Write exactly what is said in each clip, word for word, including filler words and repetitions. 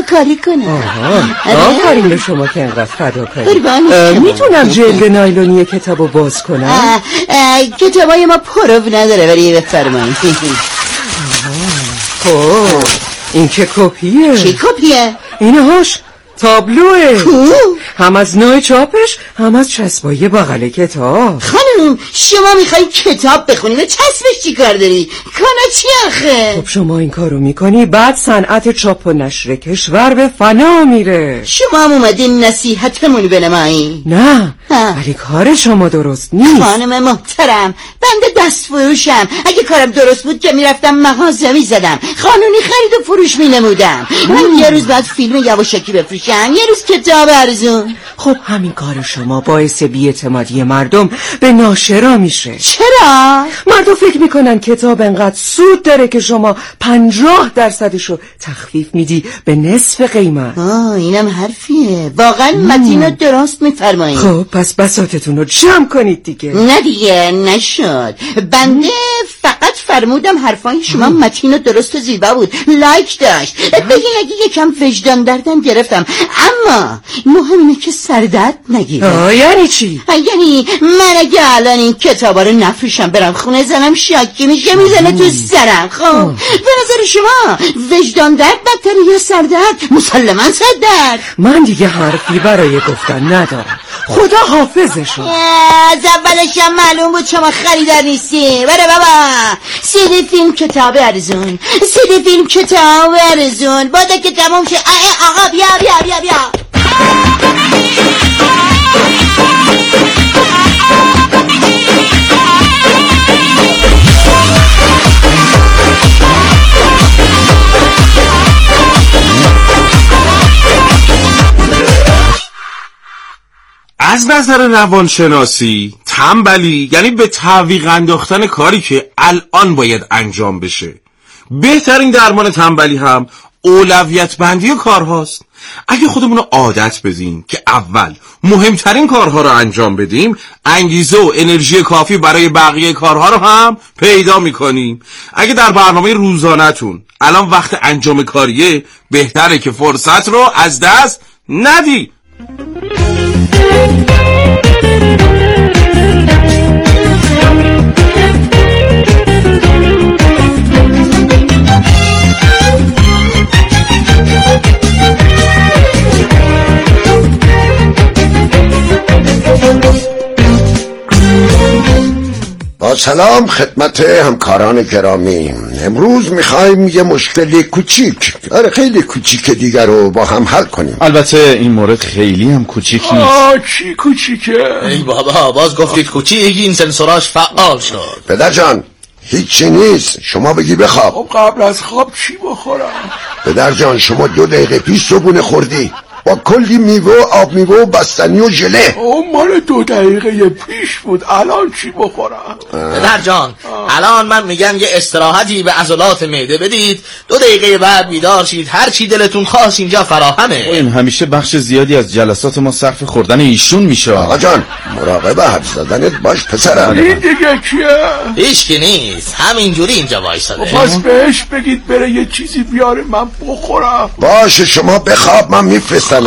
فداکاری کنم. آها آفرین به شما که اینقدر فداکاری. میتونم جلد نایلونی کتابو باز کنم؟ کتابای ما پرو نداره ولی بفرمایید. خب این که کپیه. چی کپیه؟ اینهاش تابلوه، هم از نوع چاپش هم از چسبای بغل کتاب. خانم شما میخوایی کتاب بخونی و چسبش چی کار داری؟ کانا چی آخه؟ خب شما این کارو میکنی بعد صنعت چاپ و نشر کشور به فنا میره. شما هم اومدین نصیحتمون بنمایی؟ نه ولی کار شما درست نیست. خانم محترم بنده دست فروشم، اگه کارم درست بود که میرفتم مغازه میزدم، قانونی خرید و فروش مینمودم. من یه روز بعد فیلم یواشکی بفروشم، یه روز کتاب ارزون. خب همین کار شما باعث بی‌اعتمادی مردم به ناشرا میشه. چرا؟ مردم فکر میکنن کتاب انقدر سود داره که شما پنجاه درصدشو تخفیف میدی به نصف قیمت. آه اینم حرفیه، واقعا متینو درست میفرمایید. خب پس بساطتون رو جمع کنید دیگه. نه دیگه نشد، بنده فقط فرمودم حرفای شما متینو درست و زیبا بود، لایک داشت. بگین اگه یکم وجدان دردم گرفتم، اما مهم اینه که سردرد نگیره. یعنی چی؟ یعنی من اگه الان این کتابا رو نفروشم برم خونه زنم شاکی میشه میزنه تو سرم. خب به نظر شما وجدان درد بدتره یا سردرد؟ مسلما سردرد. من دیگه حرفی برای گفتن ندارم، خدا حافظشون. از اولش هم معلوم بود شما خریدار نیستی. بره بابا، سیدی فیلم کتاب ارزون، سیدی فیلم کتاب ارزون. باده که تموم شه. آقا بیا بیا بیا بیا. از نظر روانشناسی تنبلی یعنی به تعویق انداختن کاری که الان باید انجام بشه. بهترین درمان تنبلی هم اولویت بندی کارهاست. اگه خودمون رو عادت بدیم که اول مهمترین کارها رو انجام بدیم، انگیزه و انرژی کافی برای بقیه کارها رو هم پیدا میکنیم. اگه در برنامه روزانه‌تون الان وقت انجام کاریه، بهتره که فرصت رو از دست ندی. با سلام خدمت همکاران گرامی. امروز میخوایم یه مشکل کوچیک، آره خیلی کوچیک دیگر رو با هم حل کنیم. البته این مورد خیلی هم کوچیک نیست. آه چی کوچیکه؟ ای بابا باز گفتید کوچیک، این سنسوراش فعال شد. پدر جان هیچی نیست، شما بگی بخواب. خب قبل از خواب چی بخورم؟ پدر جان شما دو دقیقه پیش صبحونه خوردی با کلی میوه و آب میوه و بستنی و ژله. اون مال دو دقیقه پیش بود، الان چی بخورم؟ پدر جان الان من میگم یه استراحتی به عضلات معده بدید، دو دقیقه بعد بیدار شید، هر چی دلتون خواست اینجا فراهمه. این همیشه بخش زیادی از جلسات ما صرف خوردن ایشون میشه. آقا جان مراقب حرف زدنت باش پسرم. این دیگه کیه؟ هیچ کی نیست، همینجوری اینجا وایساده. پس بهش بگید بره یه چیزی بیاره من بخورم. باشه شما بخواب من میفرستمش.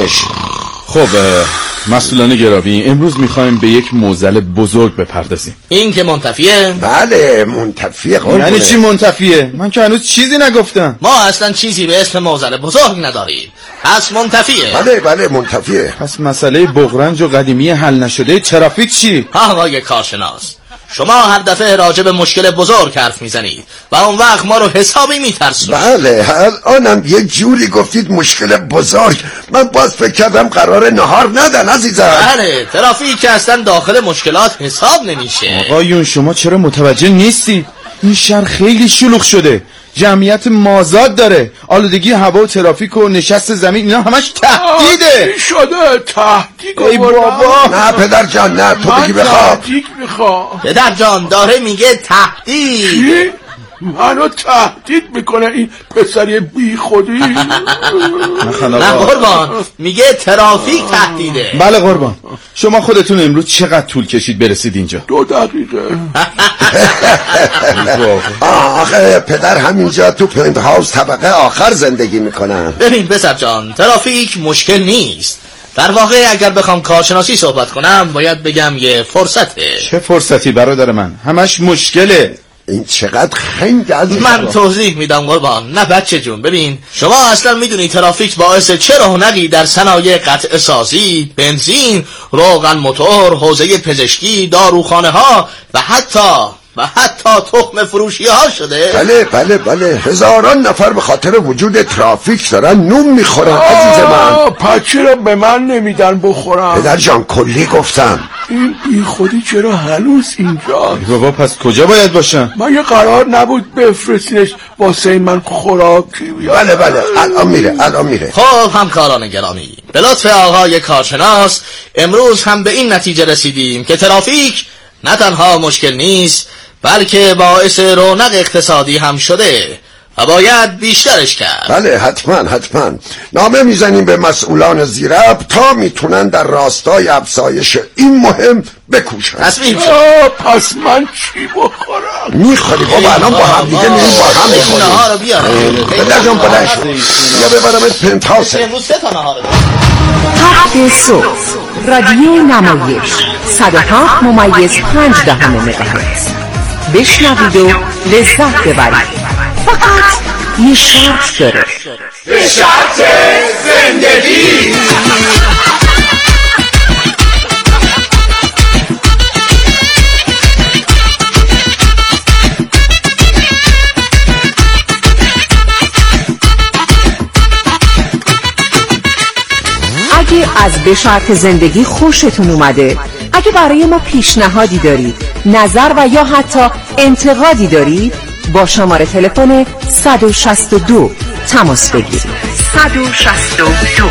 خب مسئولان گرامی، امروز میخوایم به یک معضل بزرگ بپردازیم. این که منتفیه؟ بله منتفیه. یعنی چی منتفیه؟ من که هنوز چیزی نگفتم. ما اصلا چیزی به اسم معضل بزرگ نداریم، پس منتفیه. بله بله منتفیه. پس مسئله بغرنج و قدیمی حل نشده ترافیک چی؟ آقای کارشناس شما هر دفعه راجع به مشکل بزرگ حرف میزنید و اون وقت ما رو حسابی میترسونید. بله الانم یه جوری گفتید مشکل بزرگ، من باز فکر کردم قرار نهار ندن عزیزم. بله ترافیک که اصلا داخل مشکلات حساب نمیشه. آقایون شما چرا متوجه نیستید؟ این شهر خیلی شلوغ شده، جمعیت مازاد داره، آلودگی هوا و ترافیک و نشست زمین اینا همش تهدیده. چی شده؟ تهدید؟ ای بابا نه پدر جان نه، تو بگی بخواب. تهدید میخوام. پدر جان داره میگه تهدید. منو تهدید میکنه این پسری بی خودی. نه قربان، میگه ترافیک تهدیده. بله قربان. شما خودتون امروز چقدر طول کشید برسید اینجا؟ دو دقیقه. آخه پدر همینجا تو پنت هاوس طبقه آخر زندگی میکنن. ببین پسر جان، ترافیک مشکل نیست. در واقع اگر بخوام کارشناسی صحبت کنم باید بگم یه فرصته. چه فرصتی برادر من؟ همش مشکله. این چقدر خنگ از من توضیح میدم قربان. نه بچه جون، ببین شما اصلا میدونی ترافیک باعث چه رونقی در صنایع قطع سازی، بنزین، روغن موتور، حوزه پزشکی، داروخانه ها و حتی و حتی تخم فروشی ها شده. بله بله بله، هزاران نفر به خاطر وجود ترافیک دارن نون میخورن. عزیز من، پس چرا به من نمیدن بخورم؟ پدر جان کلی گفتم. این بی خودی چرا هنوز اینجا؟ بابا پس کجا باید باشن؟ من یه قرار نبود بفرستینش واسه من خوراکی بیاد؟ بله بله، الان میره الان میره. خب همکاران گرامی، به لطف آقای کارشناس امروز هم به این نتیجه رسیدیم که ترافیک نه تنها مشکل نیست بلکه باعث رونق اقتصادی هم شده و باید بیشترش کرد. بله حتما حتما. نامه میزنیم به مسئولان زیرب تا میتونن در راستای افزایش این مهم بکوشن. تصمیم شد. پس من چی بخورم؟ میخوری بابا، الان با هم دیگه میریم با هم میخوریم. نهار رو بیارم. پدر جان بلند شو، یا ببرمت پنت هاوس. امروز سه تا نهار رو هفت صبح رادیو نمایش صد و هفت ممیز پنج دهم مگاهرتز. بشنوید و لذت ببرید. فقط یه شرط داره. به شرط زندگی. اگه از به شرط زندگی خوشتون اومده، اگه برای ما پیشنهادی دارید، نظر و یا حتی انتقادی دارید، با شماره تلفن صد و شصت و دو تماس بگیرید. صد و شصت و دو.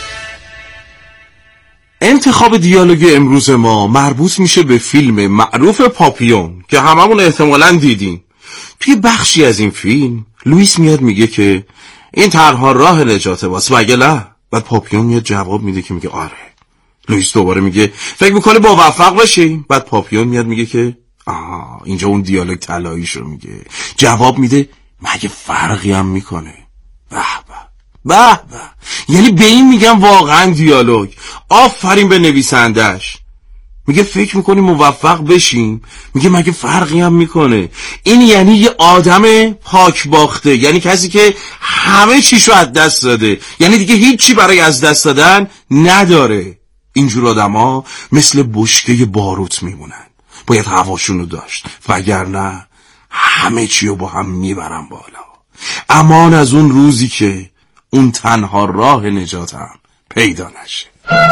انتخاب دیالوگ امروز ما مربوط میشه به فیلم معروف پاپیون که هممون احتمالاً دیدیم. توی بخشی از این فیلم لوئیس میاد میگه که این تنها راه نجاته واسه، مگه نه؟ بعد پاپیون میاد جواب میده که میگه آره. لوئیس دوباره میگه فکر میکنه موفق بشی؟ بعد پاپیون میاد میگه که آها، اینجا اون دیالوگ طلاییشو میگه. جواب میده مگه فرقی هم میکنه؟ به به به به. یعنی به این میگم واقعا دیالوگ. آفرین به نویسندش. میگه فکر میکنی موفق بشیم؟ میگه مگه فرقی هم میکنه؟ این یعنی یه آدم پاک باخته، یعنی کسی که همه چیشو از دست داده، یعنی دیگه هیچی برای از دست دادن نداره. اینجور آدم ها مثل بشکه باروت میمونن، باید هواشونو داشت، وگرنه همه چیو با هم میبرن بالا. امان از اون روزی که اون تنها راه نجاتم پیدا نشه.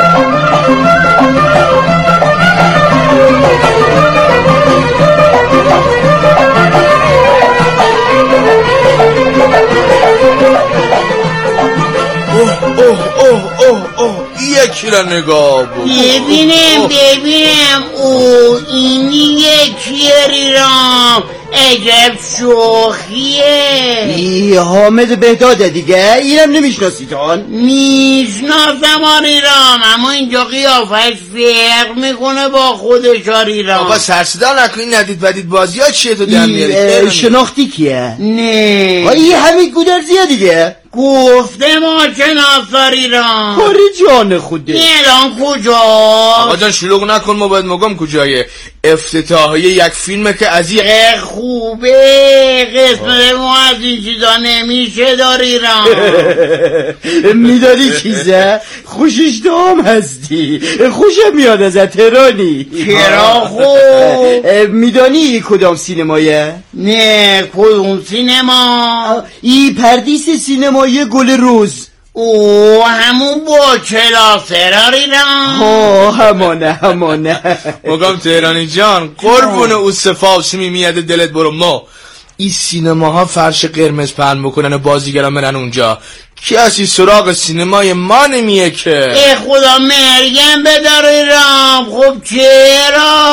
اوه اوه اوه اوه اوه یکی را نگاه بکن. ببینم ببینم او اینی یکیه ریرام، عجب شوخیه. ای حامد بهداده دیگه، اینم نمیشناسید آن؟ میشناسم آریرام، اما اینجا قیافش فرق میکنه با خودش آریرام. بابا سرصدا نکن، این ندید بدید بازی ها چیه تو در میاری؟ شناختی کیه؟ نه آیی همین گودرزیه دیگه. گفته ما شناس آریرام. کاری جان خوده. الان کجا؟ آقا جان شلوغ نکن، ما باید مگم کجایه. افتتاحیه یک فیلمه که از این خوبه، قسمت ما از این چیزا نمیشه داریرام. میداری چیزه؟ خوشش دام هستی، خوشم میاد از تهرانی. چرا خوب؟ میدانی کدام سینمایه؟ نه کدوم سینما؟ ای پردیس سینمایی گل روز. او همون با کلاسه داریرام. ها همانه همانه. مگم تهرانی جان قربون او صفاسمی میاد دلت برو. ما این سینماها فرش قرمز پهن میکنن و بازیگران برن اونجا، کسی سراغ سینمای ما نمیه که. ای خدا مرگم بداری رام. خب چرا؟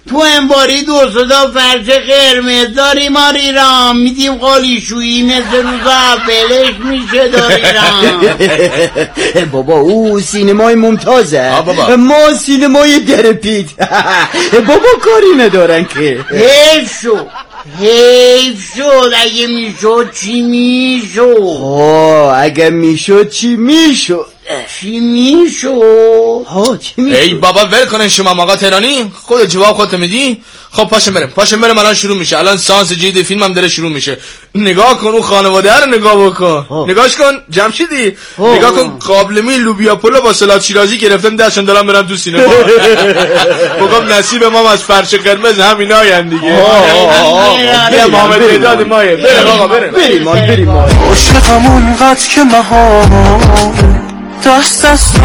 تو انباری دو صدا فرش قرمز داری ما ریرام میدیم قالیشویی مثل روز اولش میشه داریرام. بابا او سینمای ممتازه، ما سینمای درپید. بابا کاری ندارن که. حیف شد حیف شد اگه میشد چی میشد؟ آه اگه میشد چی میشد؟ چی میشد؟ ها چی میشد؟ ای بابا ول کنن شما آقا تهرانی، خود جواب خودت میدی. خب پاشو بریم پاشو بریم، الان شروع میشه، الان سانس جدید فیلم هم داره شروع میشه. نگاه کن اون خانواده رو نگاه بکن. ها. نگاهش کن جمشیدی، ها. نگاه کن قابلمه لوبیا پلو با سالاد شیرازی گرفتن دستشون دارن برن تو سینما. بگم نصیب ما از فرش قرمز همیناین دیگه. بیا محمد مداد مایه بریم آقا بریم بریم بریم عاشقمون قد که مهار دست دست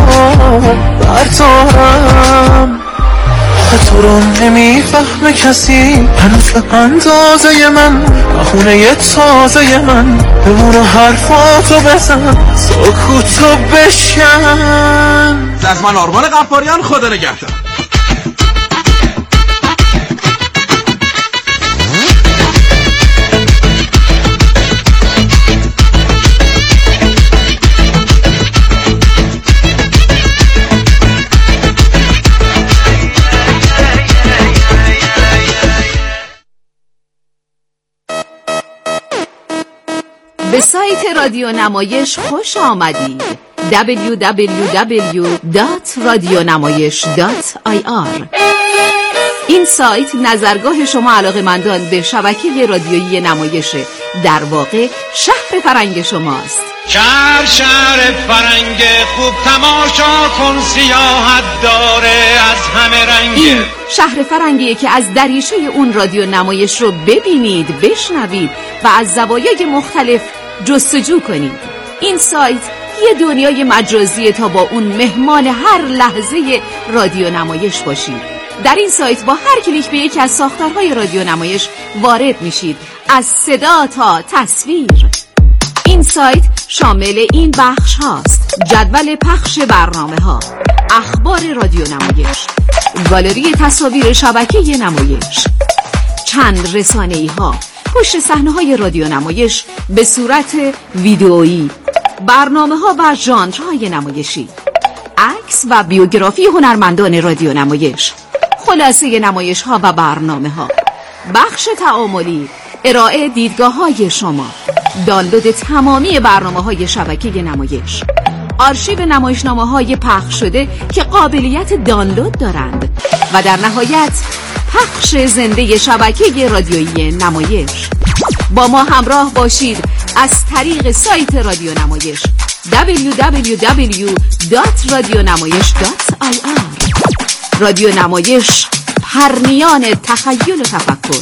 برتارم، تو رو نمیفهمه کسی هنوز به اندازه من، بخونه یه تازه من بمونه حرفاتو بزن سکوتو بشکن. از من آرمان قفاریان، خدا نگهدار. به سایت رادیو نمایش خوش آمدید. دبلیو دبلیو دبلیو دات رادیونمایش دات آی آر. این سایت نظرگاه شما علاقه‌مندان به شبکه رادیویی نمایشه، در واقع شهر فرنگ شماست. شهر شهر فرنگ خوب تماشا کن، سیاحت داره از همه رنگ. این شهر فرنگیه که از دریچه اون رادیو نمایش رو ببینید، بشنوید و از زوایای مختلف جستجو کنید. این سایت یه دنیای مجازیه تا با اون مهمان هر لحظه رادیو نمایش باشید. در این سایت با هر کلیک به یکی از ساختارهای رادیو نمایش وارد میشید، از صدا تا تصویر. این سایت شامل این بخش هاست: جدول پخش برنامه ها، اخبار رادیو نمایش، گالری تصاویر شبکه نمایش، چند رسانه‌ای ها، پشت صحنه های رادیو نمایش به صورت ویدئویی، برنامه ها و ژانرهای نمایشی، عکس و بیوگرافی هنرمندان رادیو نمایش، خلاصه نمایش ها و برنامه ها، بخش تعاملی، ارائه دیدگاه های شما، دانلود تمامی برنامه های شبکه نمایش، آرشیو نمایشنامه های پخش شده که قابلیت دانلود دارند و در نهایت پخش زنده شبکه رادیویی نمایش. با ما همراه باشید از طریق سایت رادیو نمایش دبلیو دبلیو دبلیو دات رادیونمایش دات آی آر. رادیو نمایش، پرنیان تخیل و تفکر.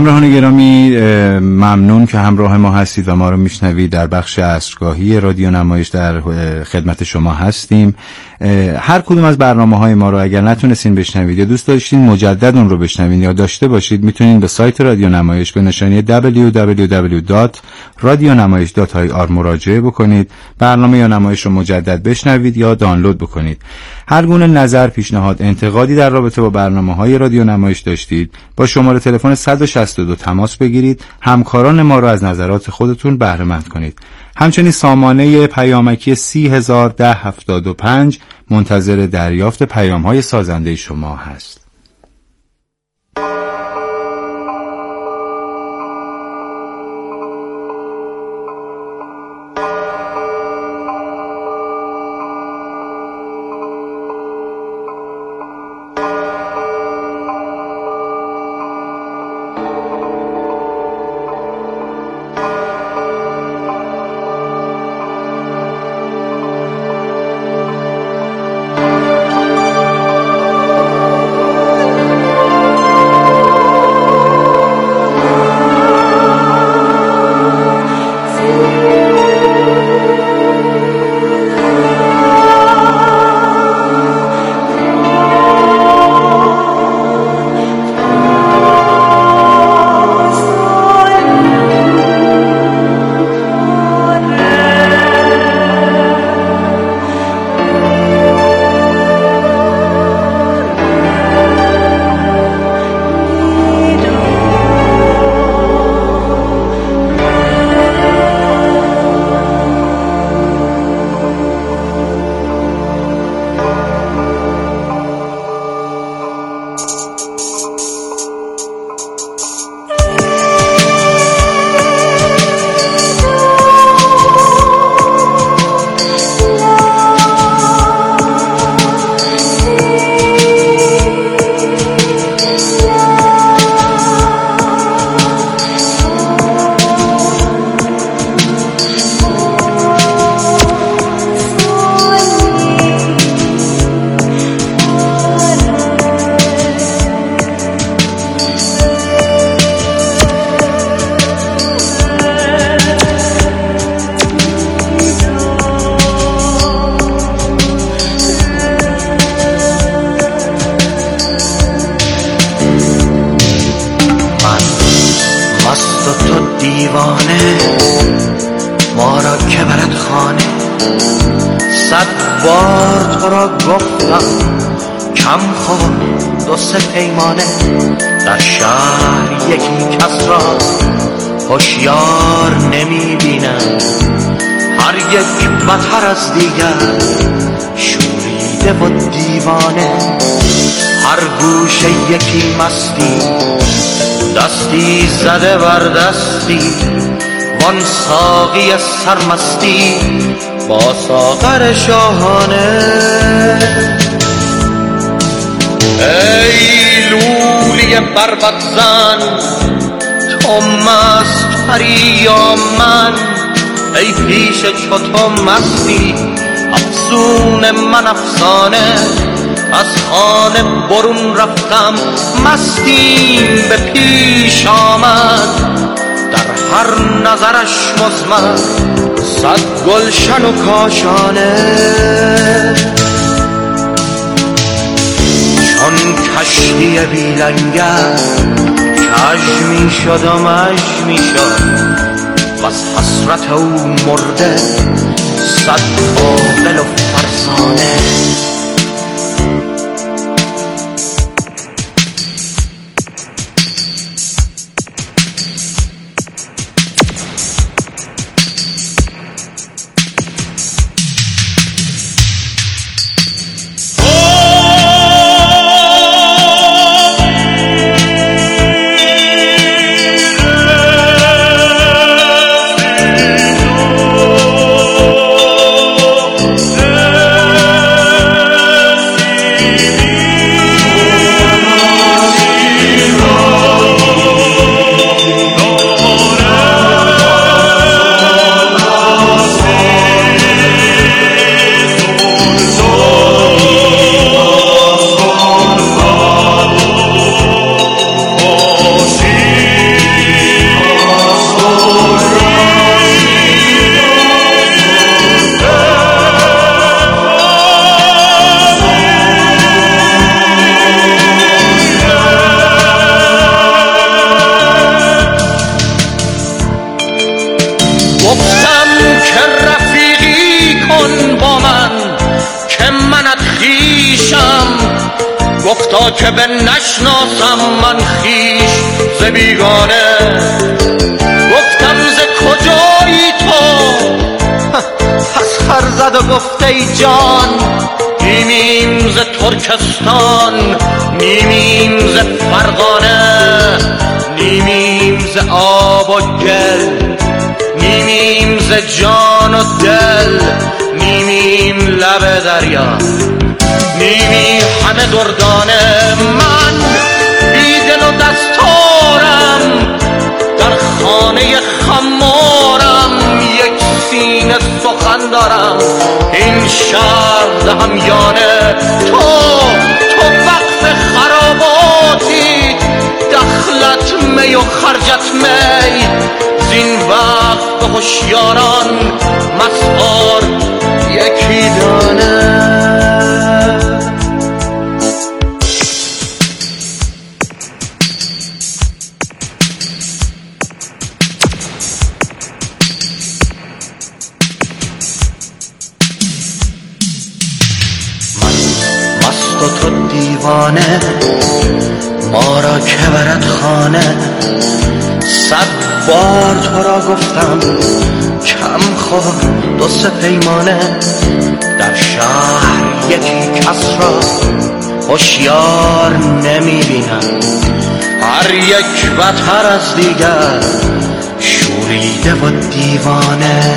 همراهان گرامی، ممنون که همراه ما هستید و ما رو میشنوید. در بخش عصرگاهی رادیو نمایش در خدمت شما هستیم. هر کدوم از برنامه‌های ما رو اگر نتونستین بشنوید یا دوست داشتین مجدد اون رو بشنوید یا داشته باشید، میتونین به سایت رادیو نمایش به نشانی دبلیو دبلیو دبلیو دات رادیو نمایش دات آی آر مراجعه بکنید. برنامه یا نمایش رو مجدد بشنوید یا دانلود بکنید. هر گونه نظر، پیشنهاد، انتقادی در رابطه با برنامه‌های رادیو نمایش داشتید، با شماره تلفن صد و شصت و دو تماس بگیرید. همکاران ما را از نظرات خودتون بهره مند کنید. همچنین سامانه پیامکی سی هزار ده هفتاد و پنج منتظر دریافت پیام‌های سازنده شما هست. هوشیار نمیبینم، هر یک بتر از دیگر شوریده و دیوانه. هر گوشه یکی مستی، دستی زده بر دستی، وان ساقی سرمستی با ساغر شاهانه. ای لولی بربط زن، تو مست پری یا من؟ ای پیش چو تو مستی، افسون من افسانه. از خانه برون رفتم، مستیم به پیش آمد. در هر نظرش مزمر، صد گلشن و کاشانه. چون کشتی بی لنگر کج می شد و مج می شد، و از حسرت او مرده صد عاقل و فرزانه. گفتا که به نشناسم من خیش ز بیگانه. گفتم ز کجایی تو؟ پس خر زد و گفت ای جان نیمیم ز ترکستان، نیمیم ز فرغانه، نیمیم ز آب و گل، نیمیم ز جان و دل، نیمیم لب دریا، نیمی همه دردانه. من بی دل و دستارم در خانه خمارم، یک سینه سخن دارم این شهر همیانه. تو تو وقت خراباتی، دخلت می و خرجت می، زین وقت به هوشیاران مسعار یکی دانه. و تو دیوانه ما را که برد خانه. صد بار تو را گفتم کم خور دو سه پیمانه. در شهر یکی کس را هوشیار نمی بینم، هر یک بتر از دیگر شوریده و دیوانه.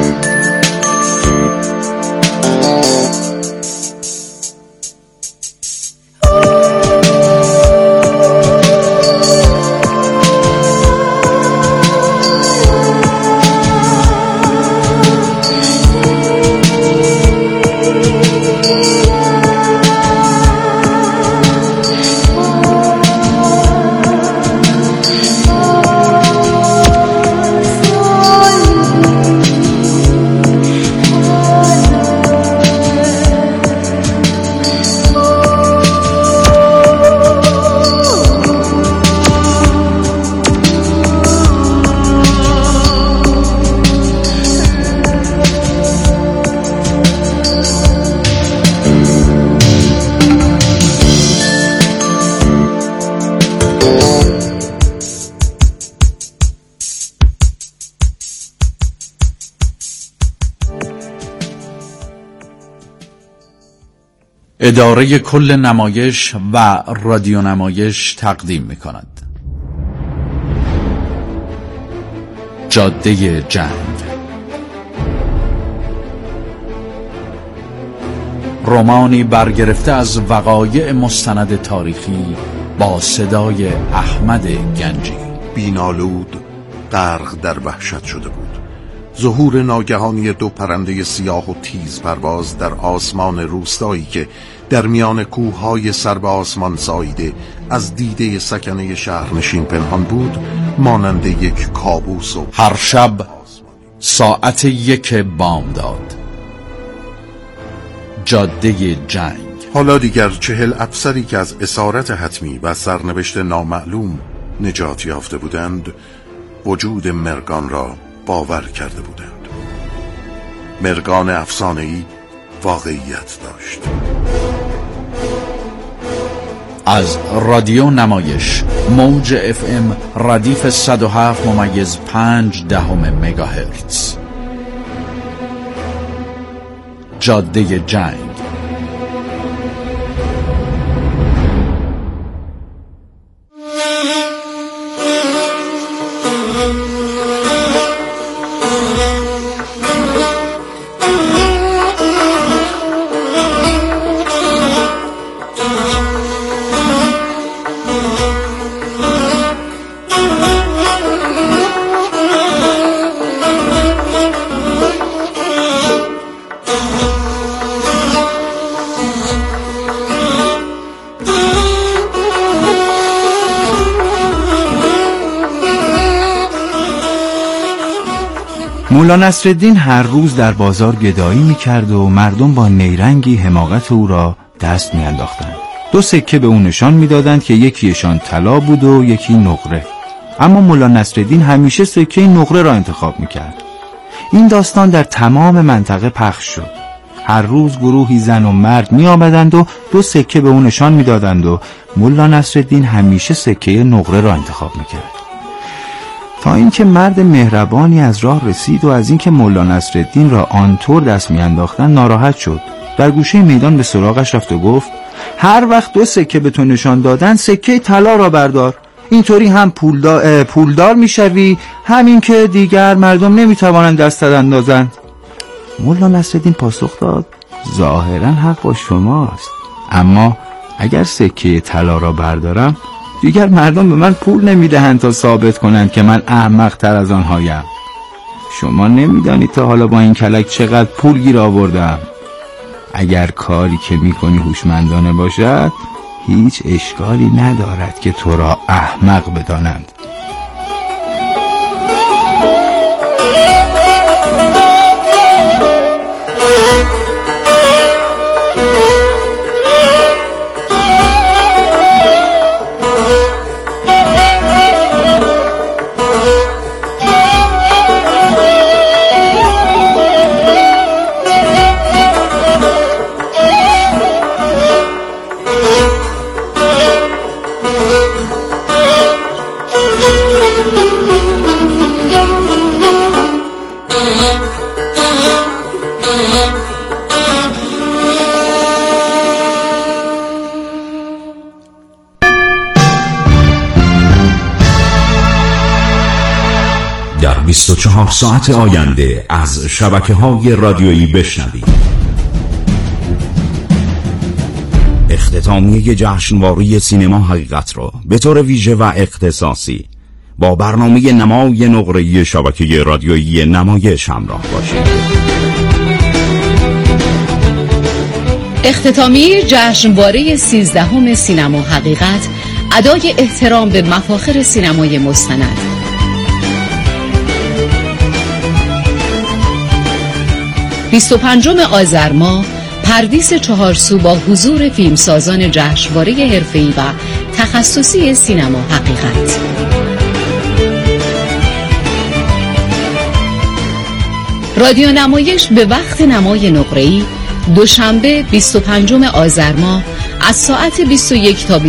اداره کل نمایش و رادیو نمایش تقدیم می کند جاده جنگ، رمانی برگرفته از وقایع مستند تاریخی با صدای احمد گنجی. بینالود غرق در وحشت شده بود. ظهور ناگهانی دو پرنده سیاه و تیز پرواز در آسمان روستایی که در میان کوههای سر به آسمان ساییده از دیده سکنه شهرنشین پنهان بود، مانند یک کابوس. و هر شب ساعت یک بامداد جاده جنگ. حالا دیگر چهل افسری که از اسارت حتمی و سرنوشت نامعلوم نجات یافته بودند وجود مرگان را باور کرده بودند. مرگان افسانه‌ای واقعیت داشت. از رادیو نمایش موج اف ام ردیف صد و هفت ممیز پنج دهم مگاهرتز جاده جنگ. مولا نصرالدین هر روز در بازار گدایی میکرد و مردم با نیرنگی حماقت او را دست میانداختند. دو سکه به او نشان میدادند که یکیشان طلا بود و یکی نقره، اما مولا نصرالدین همیشه سکه نقره را انتخاب میکرد. این داستان در تمام منطقه پخش شد. هر روز گروهی زن و مرد می آمدند و دو سکه به اون نشان می دادند و ملا نصرالدین همیشه سکه نقره را انتخاب می کرد. تا اینکه مرد مهربانی از راه رسید و از اینکه ملا نصرالدین را آنطور دست می انداختن ناراحت شد. در گوشه میدان به سراغش رفت و گفت هر وقت دو سکه به تو نشان دادن سکه طلا را بردار، اینطوری هم پولدار, پولدار می شوی، همین که دیگر مردم نمی توانند دست اندازند. ملا نصرالدین پاسخ داد ظاهرا حق با شماست، اما اگر سکه طلا را بردارم دیگر مردم به من پول نمیدهند تا ثابت کنند که من احمق تر از آنهایم. شما نمیدانید تا حالا با این کلک چقدر پول گیر آوردم. اگر کاری که میکنی هوشمندانه باشد هیچ اشکالی ندارد که تو را احمق بدانند. در بیست و چهار ساعت آینده از شبکه‌های رادیویی بشنوید اختتامیه جشنواره سینما حقیقت را به طور ویژه و اختصاصی با برنامه نمای نقره‌ای شبکه رادیویی نمایش همراه باشید. اختتامیه جشنواره سیزدهم سینما حقیقت، ادای احترام به مفاخر سینمای مستند. بیست و پنجم آذر ماه پردیس چهارسو با حضور فیلمسازان جشنواره حرفه‌ای و تخصصی سینما حقیقت. رادیو نمایش به وقت نمای نقره‌ای دوشنبه بیست و پنجم آذر ماه از ساعت بیست و یک تا